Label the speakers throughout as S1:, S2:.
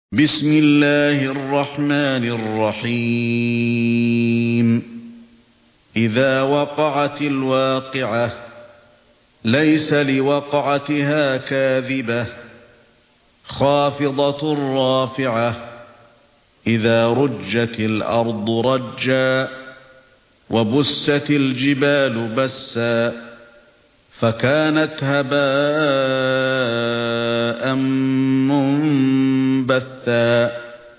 S1: بسم الله الرحمن الرحيم إذا وقعت الواقعة ليس لوقعتها كاذبة خافضة رافعة إذا رجت الأرض رجا وبست الجبال بسا فكانت هباء منبثا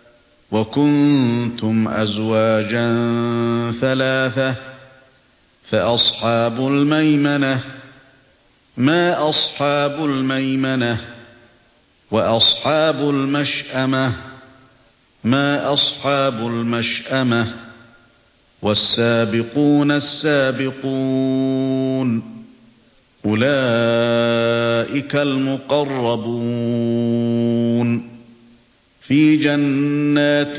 S1: وكنتم أزواجا ثلاثة فأصحاب الميمنة ما أصحاب الميمنة وأصحاب المشأمة ما أصحاب المشأمة والسابقون السابقون أولئك المقربون في جنات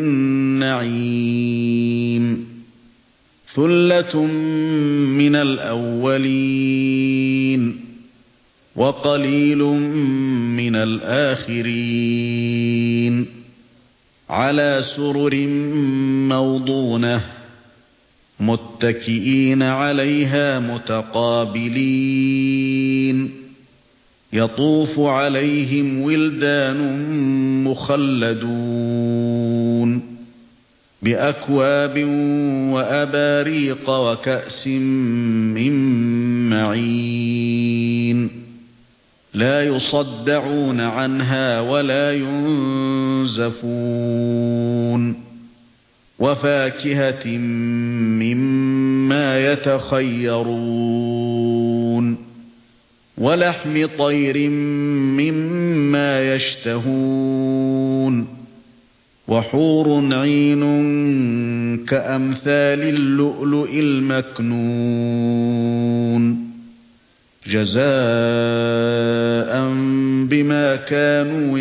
S1: النعيم ثلة من الأولين وقليل من الآخرين على سرر موضونة متكئين عليها متقابلين يطوف عليهم ولدان مخلدون بأكواب وأباريق وكأس من معين لا يصدعون عنها ولا ينزفون وفاكهة مما يتخيرون ولحم طير مما يشتهون وحور عين كأمثال اللؤلؤ المكنون جزاء بما كانوا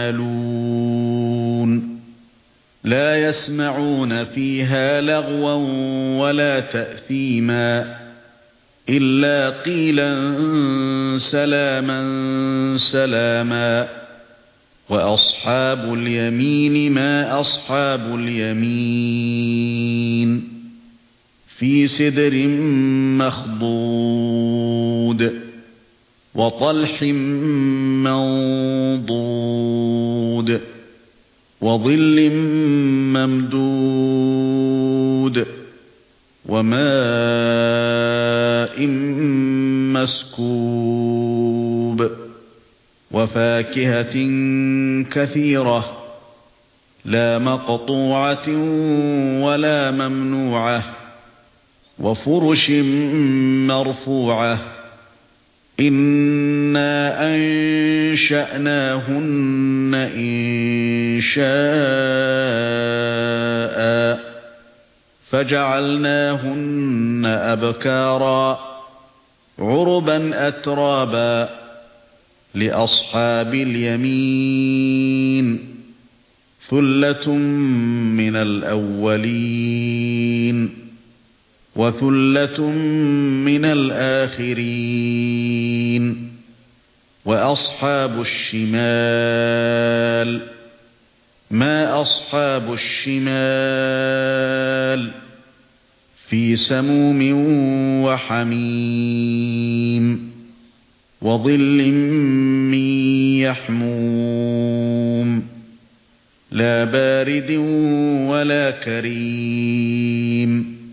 S1: يعملون لا يسمعون فيها لغوا ولا تأثيما إلا قيلا سلاما سلاما وأصحاب اليمين ما أصحاب اليمين في سدر مخضود وطلح منضود وظل ممدود وماء مسكوب وفاكهة كثيرة لا مقطوعة ولا ممنوعة وفرش مرفوعة إنا أنشأناهن إنشاء فجعلناهن أبكارا عربا أترابا لأصحاب اليمين ثلة من الأولين وثلة من الآخرين وأصحاب الشمال ما أصحاب الشمال في سموم وحميم وظل من يحموم لا بارد ولا كريم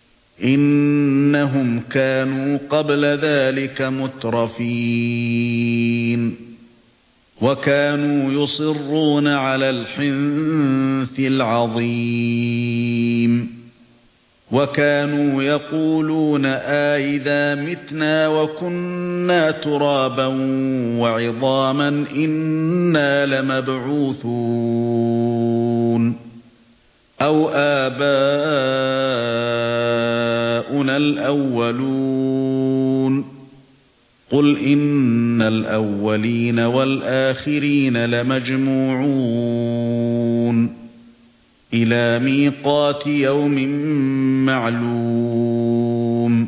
S1: إنهم كانوا قبل ذلك مترفين وكانوا يصرون على الحنث العظيم وكانوا يقولون أإذا متنا وكنا ترابا وعظاما إنا لمبعوثون أو آباؤنا الأولون قل إن الأولين والآخرين لمجموعون إلى ميقات يوم معلوم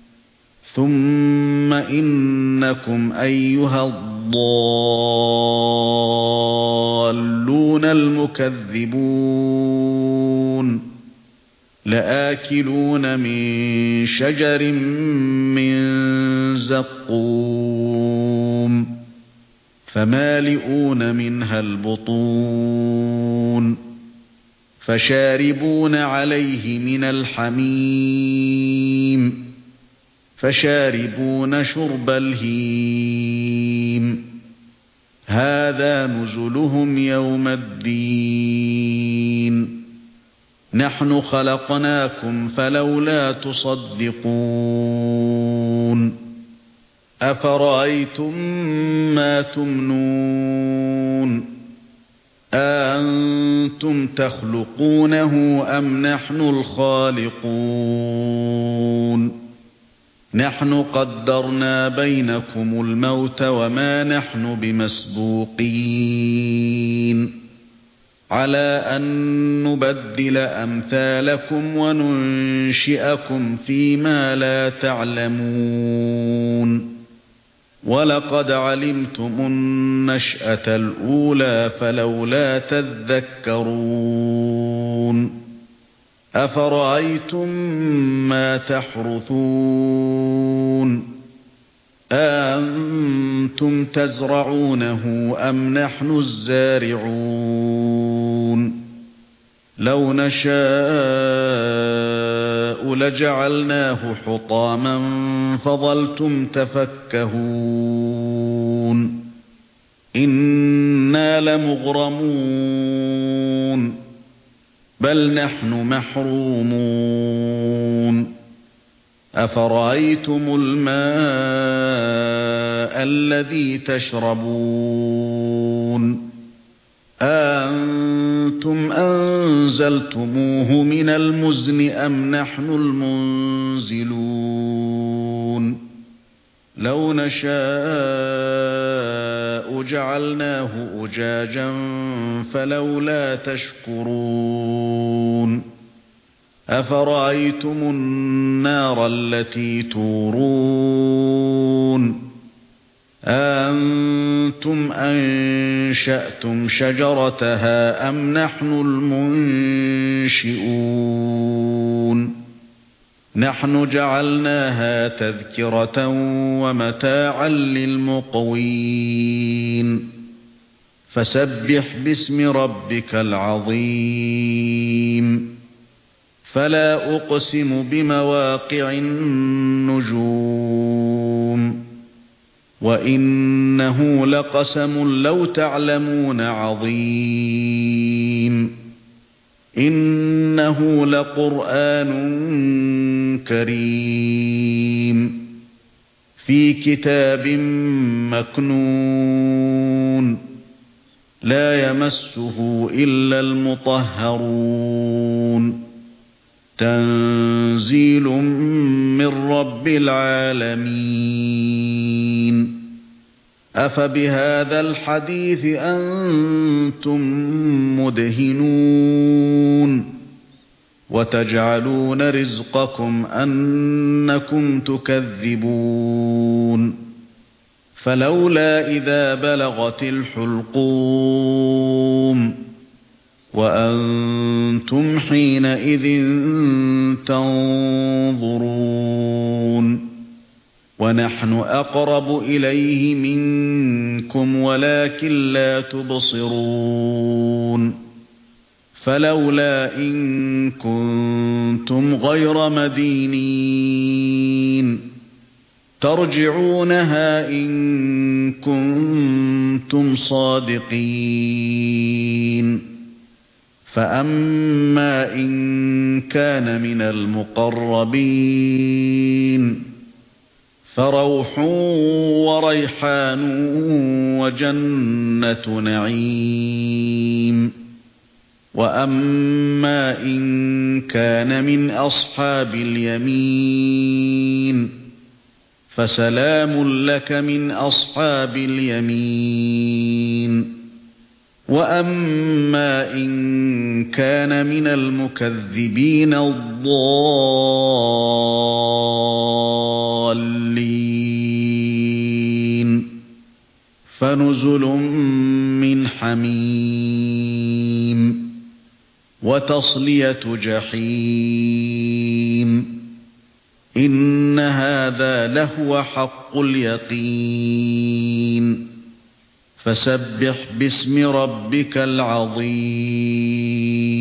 S1: ثم إنكم أيها الضالون الضالون المكذبون لآكلون من شجر من زقوم فمالئون منها البطون فشاربون عليه من الحميم فشاربون شرب الهيم هذا نزلهم يوم الدين نحن خلقناكم فلولا تصدقون أفرأيتم ما تمنون أأنتم تخلقونه أم نحن الخالقون نحن قدرنا بينكم الموت وما نحن بمسبوقين على أن نبدل أمثالكم وننشئكم فيما لا تعلمون ولقد علمتم النشأة الأولى فلولا تذكرون أفرأيتم ما تحرثون أأنتم تزرعونه أم نحن الزارعون لو نشاء لجعلناه حطاما فظلتم تفكهون إنا لمغرمون بل نحن محرومون أفرأيتم الماء الذي تشربون أأنتم أنزلتموه من المزن أم نحن المنزلون لو نشاء جعلناه أجاجا فلولا تشكرون أفرأيتم النار التي تورون أأنتم أنشأتم شجرتها أم نحن المنشئون نحن جعلناها تذكرة ومتاعا للمقوين فسبح باسم ربك العظيم فلا أقسم بمواقع النجوم وإنه لقسم لو تعلمون عظيم إنه لقرآن كريم في كتاب مكنون لا يمسه إلا المطهرون تنزيل من رب العالمين أفبهذا الحديث أنتم مدهنون وتجعلون رزقكم أنكم تكذبون فلولا إذا بلغت الحلقوم وأنتم حينئذ تنظرون ونحن أقرب إليه منكم ولكن لا تبصرون فلولا إن كنتم غير مدينين ترجعونها إن كنتم صادقين فأما إن كان من المقربين فروح وريحان وجنة نعيم وأما إن كان من أصحاب اليمين فسلام لك من أصحاب اليمين وأما إن كان من المكذبين الضالين فنزل من حميم وتصلية جحيم إن هذا لهو حق اليقين فسبح باسم ربك العظيم